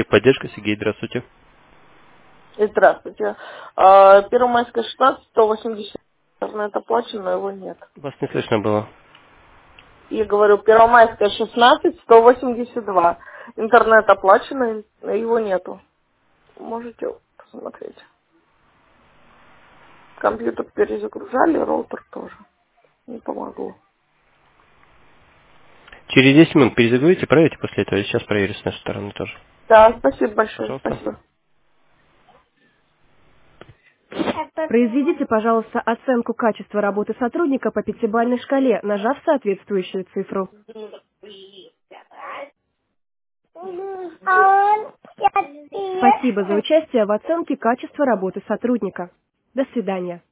Техподдержка, Сергей, здравствуйте. Здравствуйте. Первомайская 16, 180, интернет оплачен, но его нет. Вас не слышно было. Я говорю, Первомайская 16, 182. Интернет оплачен, но его нету. Можете посмотреть. Компьютер перезагружали, роутер тоже. Не помогло. Через 10 минут перезагрузите, проверьте после этого. Я сейчас проверю с нашей стороны тоже. Да, спасибо большое, Пожалуйста. спасибо. Произведите, пожалуйста, оценку качества работы сотрудника по пятибалльной шкале, нажав соответствующую цифру. Спасибо за участие в оценке качества работы сотрудника. До свидания.